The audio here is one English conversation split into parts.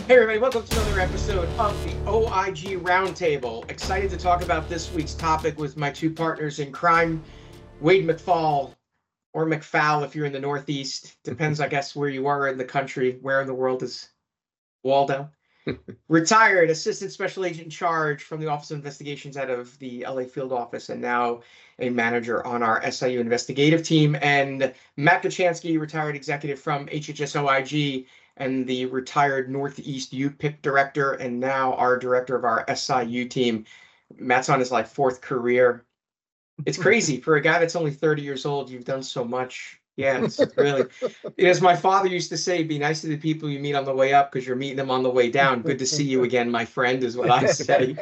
Hey everybody, welcome to another episode of the OIG Roundtable. Excited to talk about this week's topic with my two partners in crime, Wade McFall, or McFall if you're in the Northeast. Depends, I guess, where you are in the country. Where in the world is Waldo? Retired Assistant Special Agent in Charge from the Office of Investigations out of the LA Field Office, and now a manager on our SIU investigative team. And Matt Kachansky, retired executive from HHS OIG and the retired Northeast UPIP director, and now our director of our SIU team. Matt's on his fourth career. It's crazy for a guy that's only 30 years old. You've done so much. Yeah, it's really, as my father used to say, be nice to the people you meet on the way up because you're meeting them on the way down. Good to see you again, my friend, is what I say.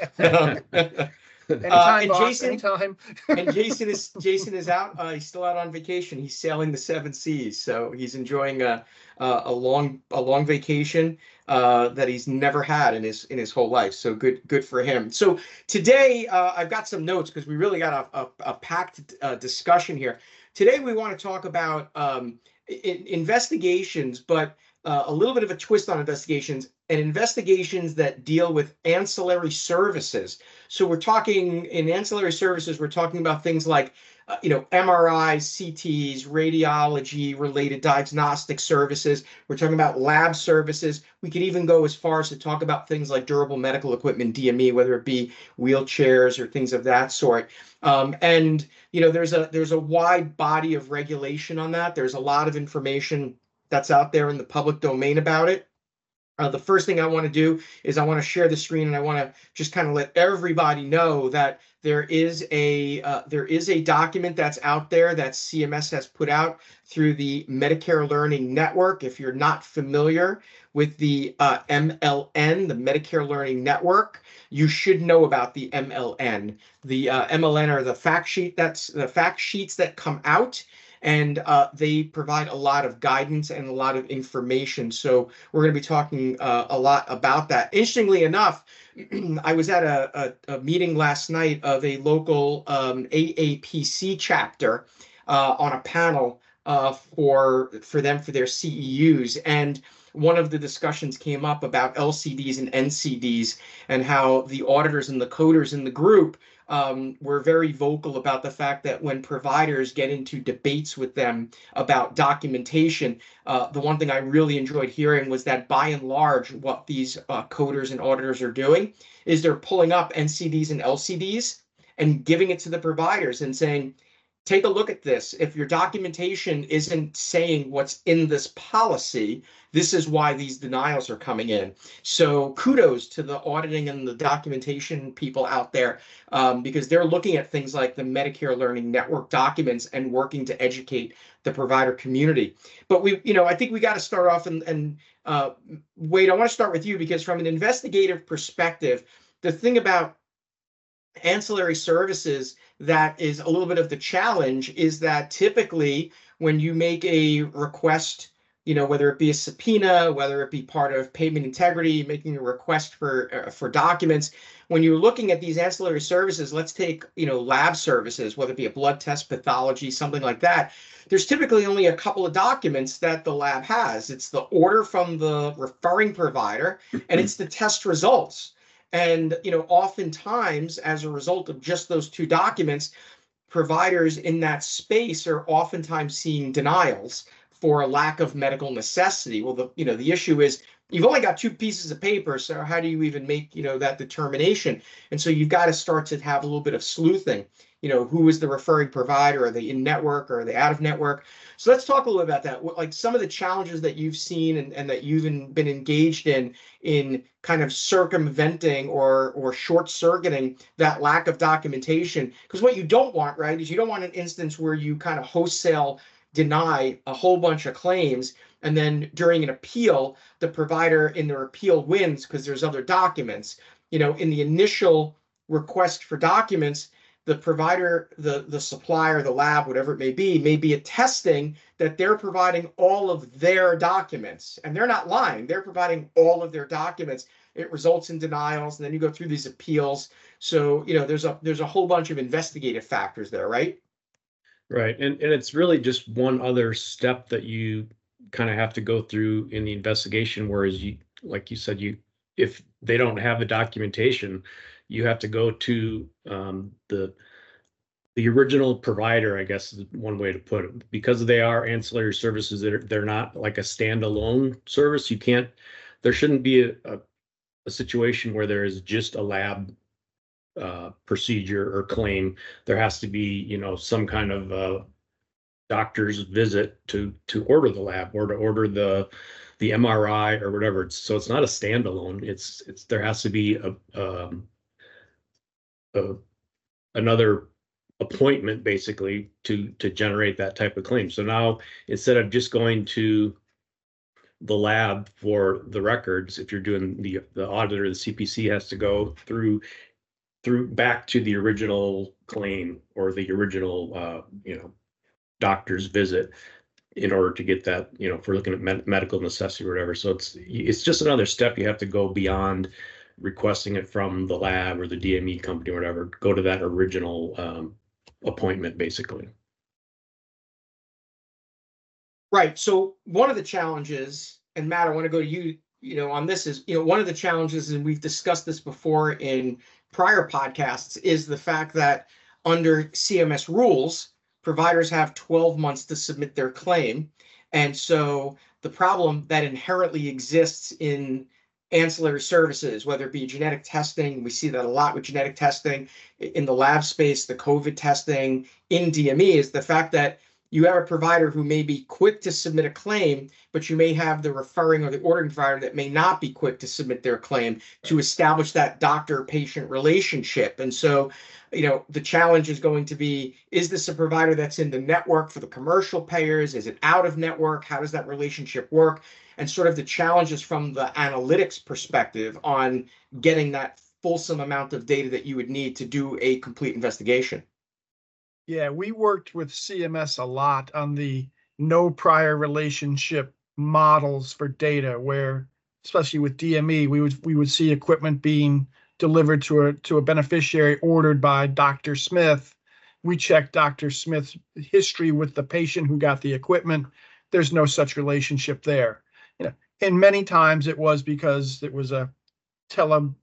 Anytime, boss, anytime. And Jason is out. He's still out on vacation. He's sailing the seven seas, so he's enjoying a long vacation that he's never had in his whole life. So good for him. So today I've got some notes because we really got a packed discussion here. Today we want to talk about investigations, but a little bit of a twist on investigations, and investigations that deal with ancillary services. So we're talking in ancillary services, we're talking about things like MRIs, CTs, radiology related diagnostic services. We're talking about lab services. We could even go as far as to talk about things like durable medical equipment, DME, whether it be wheelchairs or things of that sort. And there's a wide body of regulation on that. There's a lot of information that's out there in the public domain about it. The first thing I want to do is I want to share the screen, and I want to just kind of let everybody know that there is a document that's out there that CMS has put out through the Medicare Learning Network. If you're not familiar with the MLN, the Medicare Learning Network, you should know about the MLN. The MLN are the fact sheets that come out. And they provide a lot of guidance and a lot of information. So we're going to be talking a lot about that. Interestingly enough, I was at a meeting last night of a local AAPC chapter on a panel for their CEUs. And one of the discussions came up about LCDs and NCDs and how the auditors and the coders in the group were very vocal about the fact that when providers get into debates with them about documentation, the one thing I really enjoyed hearing was that by and large, what these coders and auditors are doing is they're pulling up NCDs and LCDs and giving it to the providers and saying, take a look at this. If your documentation isn't saying what's in this policy, this is why these denials are coming in. So kudos to the auditing and the documentation people out there, because they're looking at things like the Medicare Learning Network documents and working to educate the provider community. But I think we got to start off and Wade, I want to start with you because from an investigative perspective, the thing about ancillary services that is a little bit of the challenge is that typically when you make a request, whether it be a subpoena, whether it be part of payment integrity, making a request for documents, when you're looking at these ancillary services, let's take, lab services, whether it be a blood test, pathology, something like that, there's typically only a couple of documents that the lab has. It's the order from the referring provider and it's the test results. And, oftentimes, as a result of just those two documents, providers in that space are oftentimes seeing denials for a lack of medical necessity. Well, the issue is you've only got two pieces of paper, so how do you even make, that determination? And so you've got to start to have a little bit of sleuthing. Who is the referring provider? Are they in network or are they out of network? So let's talk a little about that. Like some of the challenges that you've seen and that you've been engaged in kind of circumventing or short-circuiting that lack of documentation. Because what you don't want, right, is you don't want an instance where you kind of wholesale deny a whole bunch of claims and then during an appeal, the provider in their appeal wins because there's other documents. In the initial request for documents, the provider, the supplier, the lab, whatever it may be attesting that they're providing all of their documents. And they're not lying. They're providing all of their documents. It results in denials, and then you go through these appeals. So, there's a whole bunch of investigative factors there, right? Right. And it's really just one other step that you kind of have to go through in the investigation, whereas like you said, if they don't have the documentation, you have to go to the original provider, I guess is one way to put it. Because they are ancillary services, they're not like a standalone service. There shouldn't be a situation where there is just a lab procedure or claim. There has to be, some kind of doctor's visit to order the lab or to order the MRI or whatever. So it's not a standalone. There has to be another appointment basically to generate that type of claim. So now instead of just going to the lab for the records, if you're doing the auditor, the CPC has to go through back to the original claim or the original doctor's visit in order to get that, if we're looking at medical necessity or whatever. So it's just another step. You have to go beyond requesting it from the lab or the DME company or whatever, go to that original appointment basically. Right. So one of the challenges, and Matt, I want to go to you, on this is, one of the challenges, and we've discussed this before in prior podcasts, is the fact that under CMS rules, providers have 12 months to submit their claim. And so the problem that inherently exists in ancillary services, whether it be genetic testing, we see that a lot with genetic testing in the lab space, the COVID testing in DME, is the fact that you have a provider who may be quick to submit a claim, but you may have the referring or the ordering provider that may not be quick to submit their claim to establish that doctor-patient relationship. And so, the challenge is going to be, is this a provider that's in the network for the commercial payers? Is it out of network? How does that relationship work? And sort of the challenges from the analytics perspective on getting that fulsome amount of data that you would need to do a complete investigation. Yeah, we worked with CMS a lot on the no prior relationship models for data, where, especially with DME, we would see equipment being delivered to a beneficiary ordered by Dr. Smith. We checked Dr. Smith's history with the patient who got the equipment. There's no such relationship there. And many times it was because it was a telemedicine,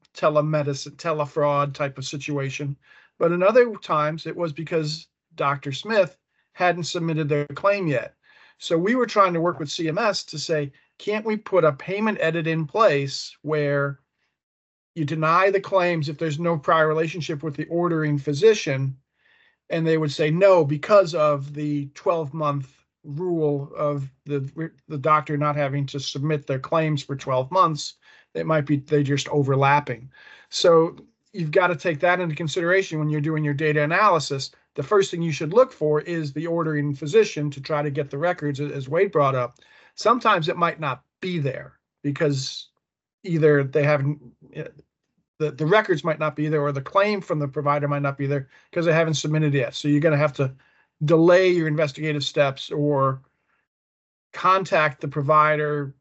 telefraud type of situation. But in other times it was because Dr. Smith hadn't submitted their claim yet. So we were trying to work with CMS to say, can't we put a payment edit in place where you deny the claims if there's no prior relationship with the ordering physician? And they would say no, because of the 12-month rule of the doctor not having to submit their claims for 12 months. They're just overlapping. So you've got to take that into consideration when you're doing your data analysis. The first thing you should look for is the ordering physician to try to get the records, as Wade brought up. Sometimes it might not be there because either they haven't, the records might not be there, or the claim from the provider might not be there because they haven't submitted yet. So you're going to have to delay your investigative steps or contact the provider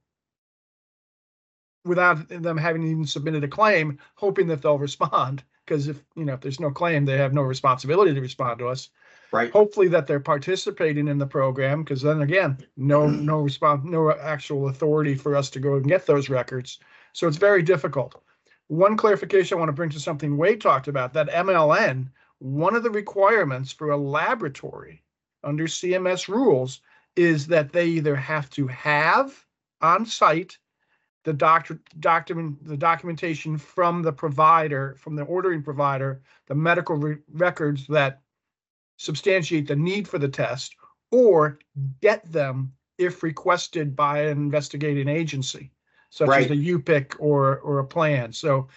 without them having even submitted a claim, hoping that they'll respond. Because if there's no claim, they have no responsibility to respond to us. Right. Hopefully that they're participating in the program, because then again, no response, no actual authority for us to go and get those records. So it's very difficult. One clarification I want to bring to something Wade talked about, that MLN, one of the requirements for a laboratory under CMS rules is that they either have to have on site the documentation from the provider, from the ordering provider, the medical records that substantiate the need for the test, or get them if requested by an investigating agency, such as the UPIC or a plan. So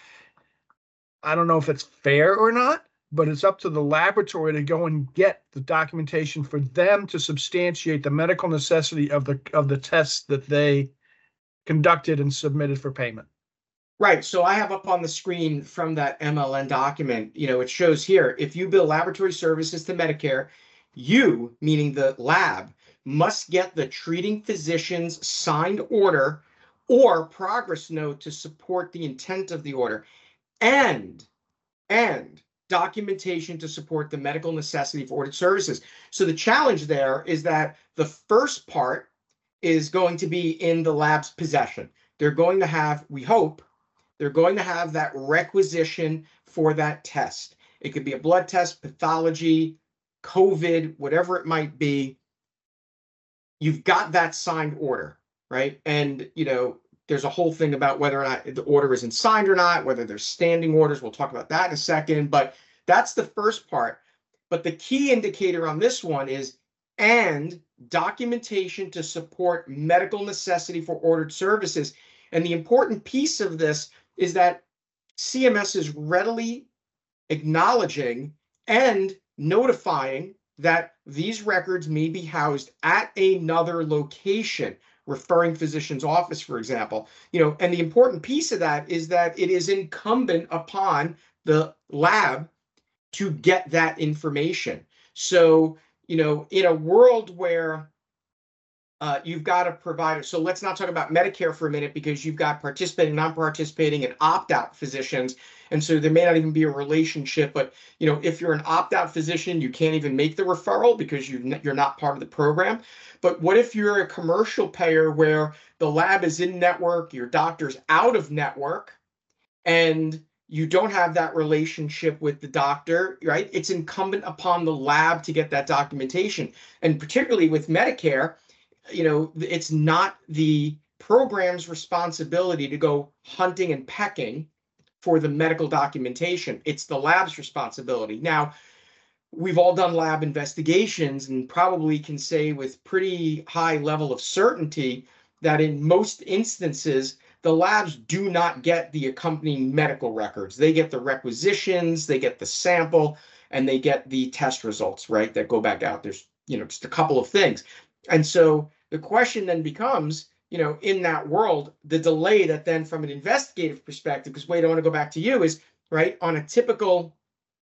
I don't know if it's fair or not, but it's up to the laboratory to go and get the documentation for them to substantiate the medical necessity of the tests that they conducted and submitted for payment. Right. So I have up on the screen from that MLN document, it shows here, if you bill laboratory services to Medicare, you, meaning the lab, must get the treating physician's signed order or progress note to support the intent of the order, and documentation to support the medical necessity for ordered services. So the challenge there is that the first part is going to be in the lab's possession. they're going to have, we hope, they're going to have that requisition for that test. It could be a blood test, pathology, COVID, whatever it might be. You've got that signed order, right? And, there's a whole thing about whether or not the order isn't signed or not, whether there's standing orders. We'll talk about that in a second, but that's the first part. But the key indicator on this one is, and documentation to support medical necessity for ordered services. And the important piece of this is that CMS is readily acknowledging and notifying that these records may be housed at another location, referring physician's office, for example. And the important piece of that is that it is incumbent upon the lab to get that information. So, in a world where you've got a provider, so let's not talk about Medicare for a minute, because you've got participating, non-participating, and opt-out physicians. And so there may not even be a relationship, but if you're an opt-out physician, you can't even make the referral because you're not part of the program. But what if you're a commercial payer where the lab is in network, your doctor's out of network, and you don't have that relationship with the doctor, right? It's incumbent upon the lab to get that documentation. And particularly with Medicare, it's not the program's responsibility to go hunting and pecking for the medical documentation. It's the lab's responsibility. Now, we've all done lab investigations and probably can say with pretty high level of certainty that in most instances, the labs do not get the accompanying medical records. They get the requisitions, they get the sample, and they get the test results, right, that go back out. There's, just a couple of things. And so the question then becomes, in that world, the delay that then from an investigative perspective, because Wade, I want to go back to you, is right on a typical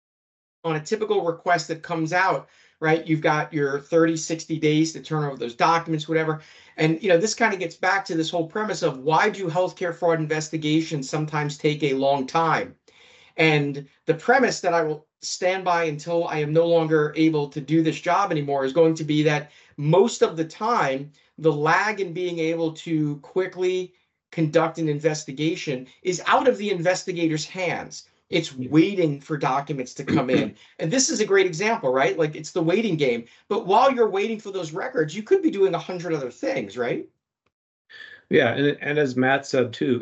request that comes out, right? You've got your 30, 60 days to turn over those documents, whatever. And, this kind of gets back to this whole premise of why do healthcare fraud investigations sometimes take a long time? And the premise that I will stand by until I am no longer able to do this job anymore is going to be that most of the time, the lag in being able to quickly conduct an investigation is out of the investigator's hands. It's waiting for documents to come in. And this is a great example, right? Like it's the waiting game. But while you're waiting for those records, you could be doing 100 other things, right? Yeah. And as Matt said, too,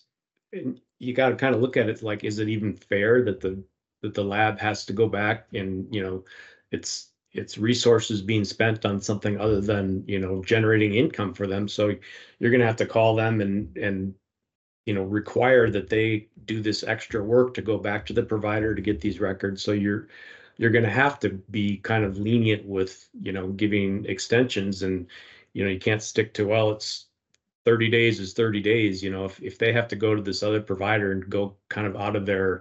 you got to kind of look at it like, is it even fair that the lab has to go back and, it's resources being spent on something other than, generating income for them. So you're going to have to call them and require that they do this extra work to go back to the provider to get these records. So you're going to have to be kind of lenient with, giving extensions, and, you can't stick to, well, it's 30 days is 30 days. If they have to go to this other provider and go kind of out of their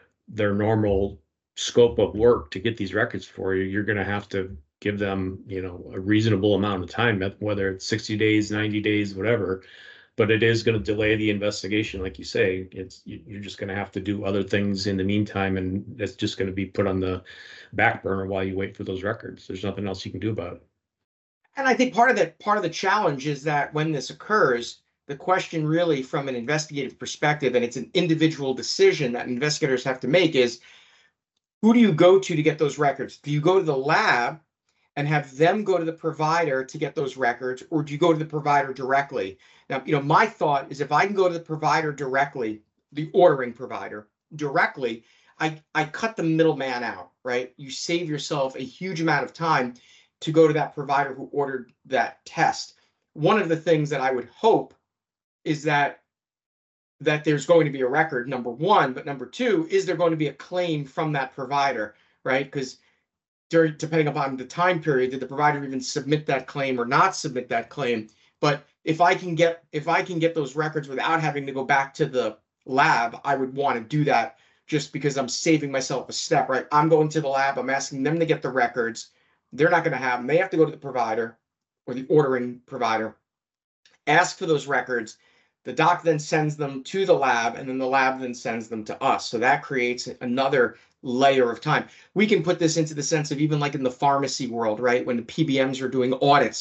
normal scope of work to get these records for you, you're going to have to give them, a reasonable amount of time, whether it's 60 days, 90 days, whatever. But it is going to delay the investigation, like you say. You're just going to have to do other things in the meantime, and that's just going to be put on the back burner while you wait for those records. There's nothing else you can do about it. And I think part of the challenge is that when this occurs, the question really from an investigative perspective, and it's an individual decision that investigators have to make, is who do you go to get those records? Do you go to the lab and have them go to the provider to get those records, or do you go to the provider directly? Now, my thought is if I can go to the provider directly, the ordering provider directly, I cut the middleman out, right? You save yourself a huge amount of time to go to that provider who ordered that test. One of the things that I would hope is that there's going to be a record, number one, but number two, is there going to be a claim from that provider, right? Because depending upon the time period, did the provider even submit that claim or not submit that claim? But if I can get those records without having to go back to the lab, I would want to do that just because I'm saving myself a step, right? I'm going to the lab, I'm asking them to get the records. They're not going to have them. They have to go to the provider or the ordering provider, ask for those records. The doc then sends them to the lab, and then the lab then sends them to us. So that creates another layer of time. We can put this into the sense of even like in the pharmacy world, right? When the PBMs are doing audits,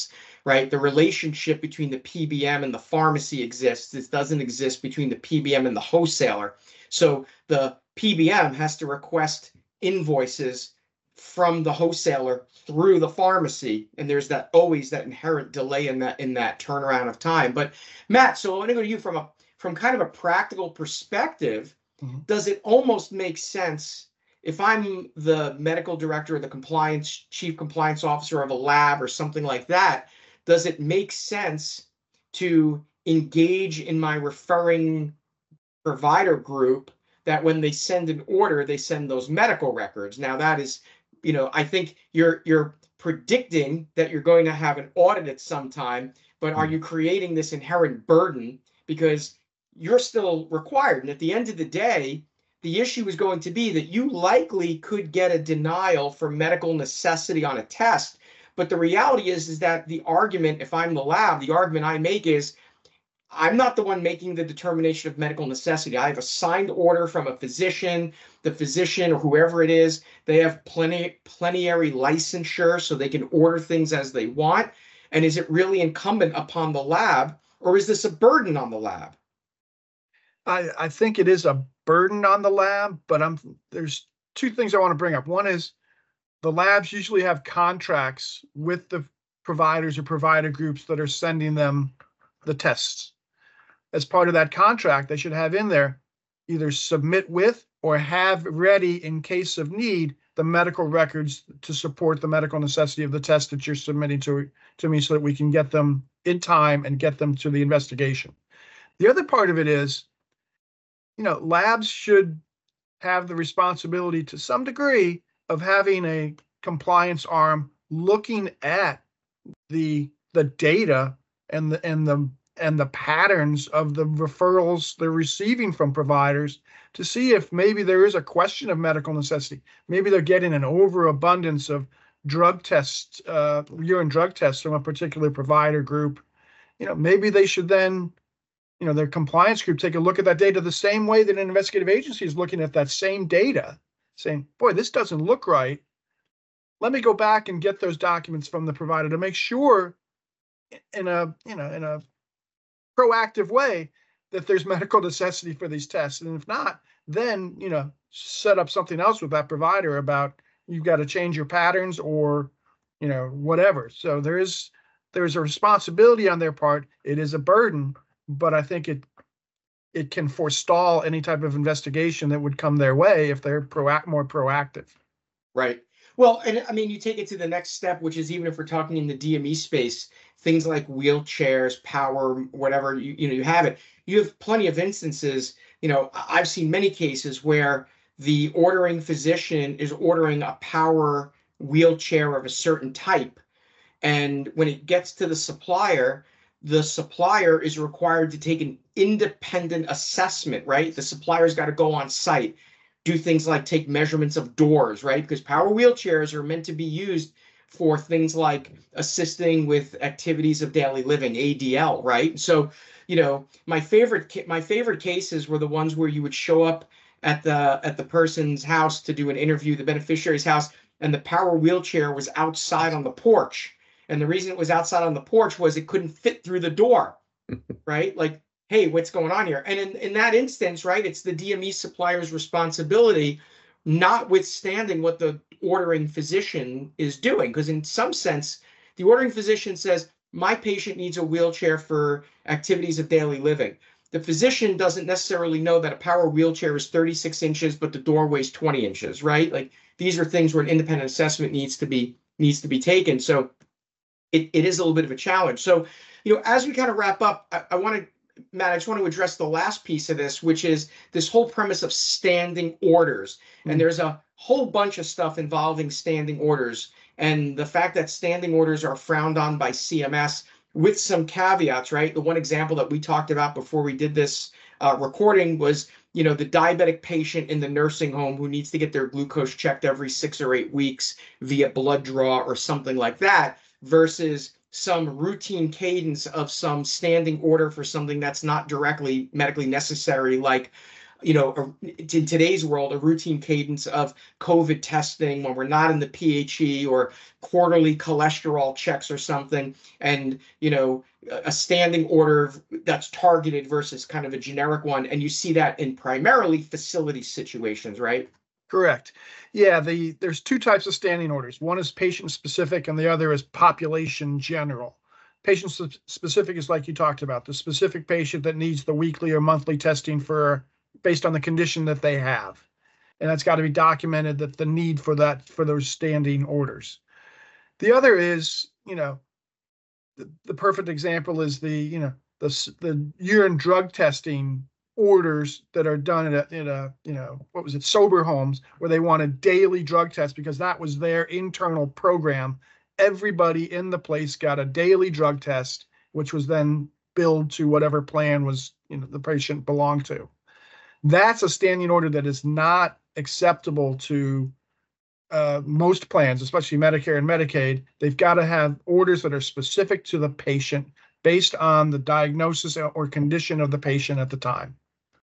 right? The relationship between the PBM and the pharmacy exists. It doesn't exist between the PBM and the wholesaler. So the PBM has to request invoices from the wholesaler through the pharmacy, and there's that always that inherent delay in that turnaround of time. But Matt, so I want to go to you from kind of a practical perspective. Does it almost make sense if I'm the medical director or the chief compliance officer of a lab or something like that? Does it make sense to engage in my referring provider group that when they send an order, they send those medical records? Now that is, I think you're predicting that you're going to have an audit at some time, but are you creating this inherent burden because you're still required? And at the end of the day, the issue is going to be that you likely could get a denial for medical necessity on a test. But the reality is that the argument, if I'm the lab, the argument I make is, I'm not the one making the determination of medical necessity. I have a signed order from a physician. The physician or whoever it is, they have plenary licensure, so they can order things as they want. And is it really incumbent upon the lab, or is this a burden on the lab? I think it is a burden on the lab, but there's two things I want to bring up. One is the labs usually have contracts with the providers or provider groups that are sending them the tests. As part of that contract, they should have in there either submit with or have ready in case of need the medical records to support the medical necessity of the test that you're submitting to me, so that we can get them in time and get them to the investigation. The other part of it is, labs should have the responsibility to some degree of having a compliance arm looking at the data and the patterns of the referrals they're receiving from providers to see if maybe there is a question of medical necessity. Maybe they're getting an overabundance of drug tests, urine drug tests from a particular provider group. Maybe they should then, their compliance group take a look at that data the same way that an investigative agency is looking at that same data, saying, boy, this doesn't look right. Let me go back and get those documents from the provider to make sure in a proactive way that there's medical necessity for these tests. And if not, then, set up something else with that provider about you've got to change your patterns or, whatever. So there's a responsibility on their part. It is a burden, but I think it can forestall any type of investigation that would come their way if they're more proactive. Right. Well, and I mean, you take it to the next step, which is even if we're talking in the DME space, things like wheelchairs, power, whatever, you have it. You have plenty of instances. I've seen many cases where the ordering physician is ordering a power wheelchair of a certain type. And when it gets to the supplier is required to take an independent assessment, right? The supplier's got to go on site, do things like take measurements of doors, right? Because power wheelchairs are meant to be used for things like assisting with activities of daily living, ADL, right? So, my favorite cases were the ones where you would show up at the person's house to do an interview, the beneficiary's house, and the power wheelchair was outside on the porch. And the reason it was outside on the porch was it couldn't fit through the door, right? Like, hey, what's going on here? And in that instance, right, it's the DME supplier's responsibility, notwithstanding what the ordering physician is doing. Because in some sense, the ordering physician says, my patient needs a wheelchair for activities of daily living. The physician doesn't necessarily know that a power wheelchair is 36 inches, but the door weighs 20 inches, right? Like, these are things where an independent assessment needs to be taken. So it is a little bit of a challenge. So, as we kind of wrap up, Matt, I just want to address the last piece of this, which is this whole premise of standing orders. And there's a whole bunch of stuff involving standing orders, and the fact that standing orders are frowned on by CMS with some caveats, right? The one example that we talked about before we did this recording was, the diabetic patient in the nursing home who needs to get their glucose checked every 6 or 8 weeks via blood draw or something like that, versus some routine cadence of some standing order for something that's not directly medically necessary, like, in today's world, a routine cadence of COVID testing when we're not in the PHE, or quarterly cholesterol checks or something, and, a standing order that's targeted versus kind of a generic one. And you see that in primarily facility situations, right? Correct. Yeah, there's two types of standing orders. One is patient specific and the other is population general. Patient specific is like you talked about, the specific patient that needs the weekly or monthly testing based on the condition that they have. And that's got to be documented, that the need for those standing orders. The other is, the perfect example is the urine drug testing orders that are done in a sober homes, where they want a daily drug test because that was their internal program. Everybody in the place got a daily drug test, which was then billed to whatever plan was the patient belonged to. That's a standing order that is not acceptable to most plans, especially Medicare and Medicaid. They've got to have orders that are specific to the patient based on the diagnosis or condition of the patient at the time.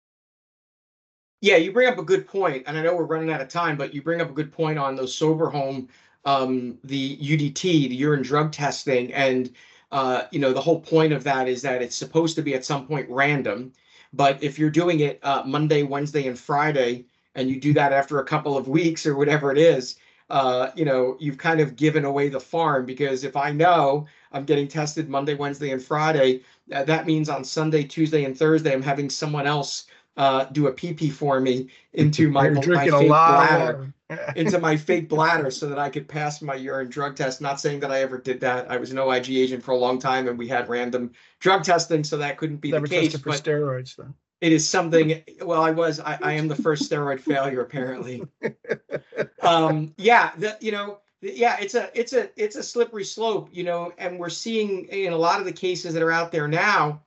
Yeah, you bring up a good point, and I know we're running out of time, but you bring up a good point on those sober home, the UDT, the urine drug testing, and the whole point of that is that it's supposed to be at some point random, but if you're doing it Monday, Wednesday, and Friday, and you do that after a couple of weeks or whatever it is, you've kind of given away the farm, because if I know I'm getting tested Monday, Wednesday, and Friday, that means on Sunday, Tuesday, and Thursday, I'm having someone else do a pee for me into my fake bladder, into my fake bladder, so that I could pass my urine drug test. Not saying that I ever did that. I was an OIG agent for a long time, and we had random drug testing, so that couldn't be the case. Tested for steroids, though. It is something. Well, I am the first steroid failure, apparently. It's a slippery slope, and we're seeing in a lot of the cases that are out there now,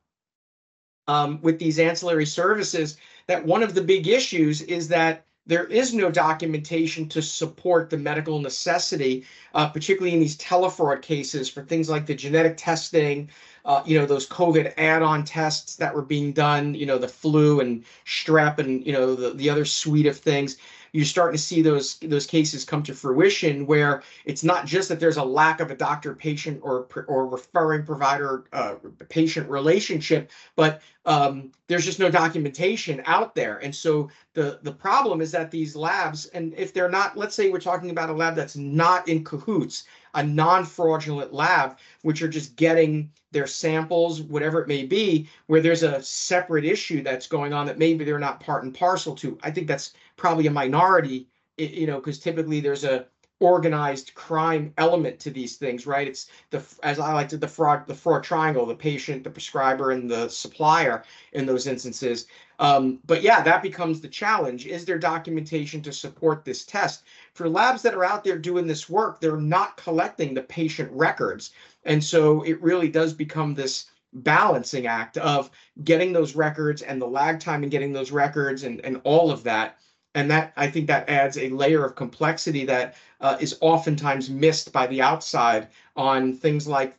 with these ancillary services, that one of the big issues is that there is no documentation to support the medical necessity, particularly in these telefraud cases, for things like the genetic testing, those COVID add-on tests that were being done, the flu and strep and, the other suite of things. You're starting to see those cases come to fruition, where it's not just that there's a lack of a doctor-patient or referring provider-patient relationship, but there's just no documentation out there. And so the problem is that these labs, and if they're not, let's say we're talking about a lab that's not in cahoots, a non-fraudulent lab, which are just getting their samples, whatever it may be, where there's a separate issue that's going on that maybe they're not part and parcel to. I think that's probably a minority, because typically there's a organized crime element to these things, right? It's as I like to, the fraud triangle: the patient, the prescriber, and the supplier in those instances. But yeah, that becomes the challenge. Is there documentation to support this test? For labs that are out there doing this work, they're not collecting the patient records. And so it really does become this balancing act of getting those records and the lag time in getting those records and all of that. And that, I think, that adds a layer of complexity that is oftentimes missed by the outside on things like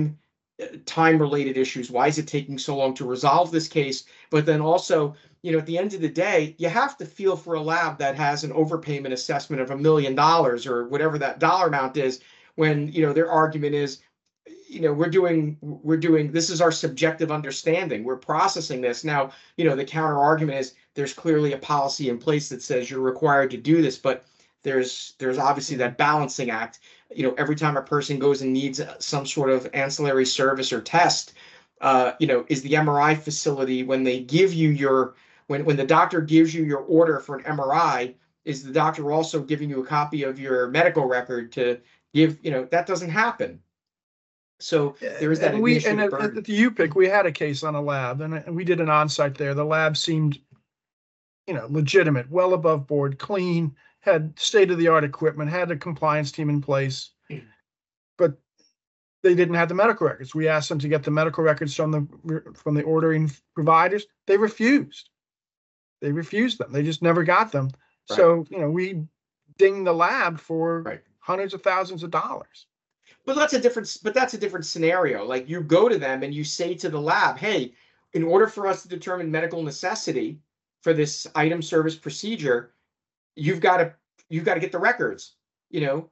time-related issues. Why is it taking so long to resolve this case? But then also, at the end of the day, you have to feel for a lab that has an overpayment assessment of $1 million or whatever that dollar amount is, when, their argument is, we're doing, this is our subjective understanding. We're processing this. Now, the counter argument is there's clearly a policy in place that says you're required to do this, but there's obviously that balancing act. Every time a person goes and needs some sort of ancillary service or test, is the MRI facility, when they give you when the doctor gives you your order for an MRI, is the doctor also giving you a copy of your medical record to give, that doesn't happen. So there is that. And at the UPIC, we had a case on a lab, and we did an on-site there. The lab seemed, legitimate, well above board, clean, had state-of-the-art equipment, had a compliance team in place, but they didn't have the medical records. We asked them to get the medical records from the ordering providers. They refused. They refused them. They just never got them. Right. So, we dinged the lab for hundreds of thousands of dollars. But that's a different scenario. Like, you go to them and you say to the lab, hey, in order for us to determine medical necessity for this item service procedure, you've got to get the records, you know.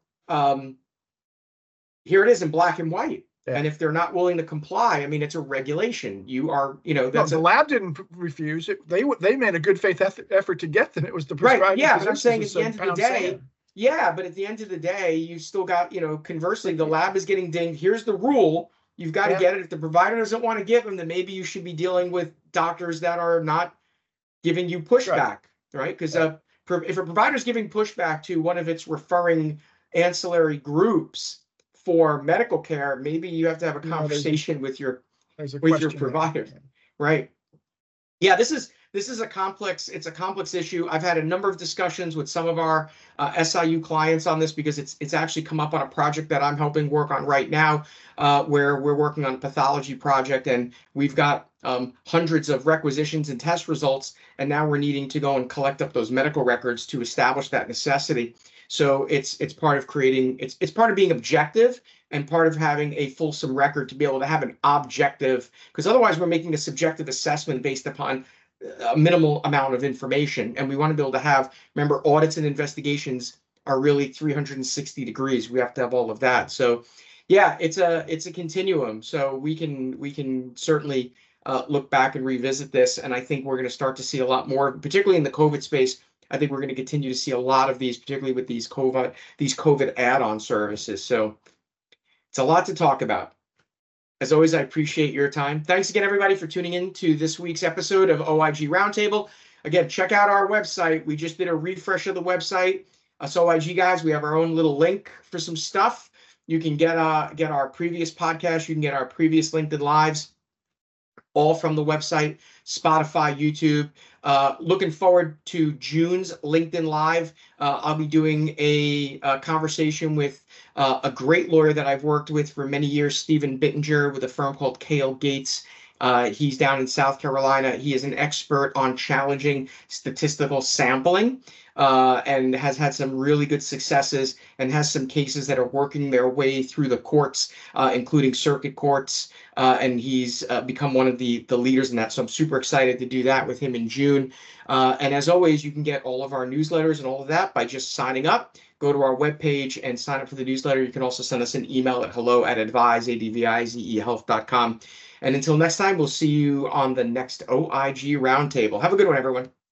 Here it is in black and white. Yeah. And if they're not willing to comply, I mean, it's a regulation. You are, you know, No, that's the lab didn't refuse it. They made a good faith effort to get them. It was the right. prescribing Yeah, but I'm saying physicians at the who end of the said, day, "Pound sand." yeah, but at the end of the day, you still got, you know, conversely, the lab is getting dinged. Here's the rule. You've got to Yeah. get it. If the provider doesn't want to give them, then maybe you should be dealing with doctors that are not giving you pushback, right? Because if a provider is giving pushback to one of its referring ancillary groups for medical care, maybe you have to have a conversation with your provider, right? Yeah, this is a complex issue. I've had a number of discussions with some of our SIU clients on this because it's actually come up on a project that I'm helping work on right now, where we're working on a pathology project, and we've got hundreds of requisitions and test results, and now we're needing to go and collect up those medical records to establish that necessity. So it's part of creating, it's part of being objective and part of having a fulsome record to be able to have an objective, because otherwise we're making a subjective assessment based upon a minimal amount of information. And we want to be able to have, remember, audits and investigations are really 360 degrees. We have to have all of that. So yeah, it's a continuum. So we can certainly look back and revisit this. And I think we're going to start to see a lot more, particularly in the COVID space. I think we're going to continue to see a lot of these, particularly with these COVID add-on services. So it's a lot to talk about. As always, I appreciate your time. Thanks again, everybody, for tuning in to this week's episode of OIG Roundtable. Again, check out our website. We just did a refresh of the website. Us OIG guys, we have our own little link for some stuff. You can get our previous podcast. You can get our previous LinkedIn Lives, all from the website, Spotify, YouTube. Looking forward to June's LinkedIn Live. I'll be doing a conversation with a great lawyer that I've worked with for many years, Stephen Bittinger, with a firm called Kale Gates. He's down in South Carolina. He is an expert on challenging statistical sampling, and has had some really good successes and has some cases that are working their way through the courts, including circuit courts. And he's become one of the leaders in that. So I'm super excited to do that with him in June. And as always, you can get all of our newsletters and all of that by just signing up. Go to our webpage and sign up for the newsletter. You can also send us an email at hello@advizehealth.com. And until next time, we'll see you on the next OIG Roundtable. Have a good one, everyone.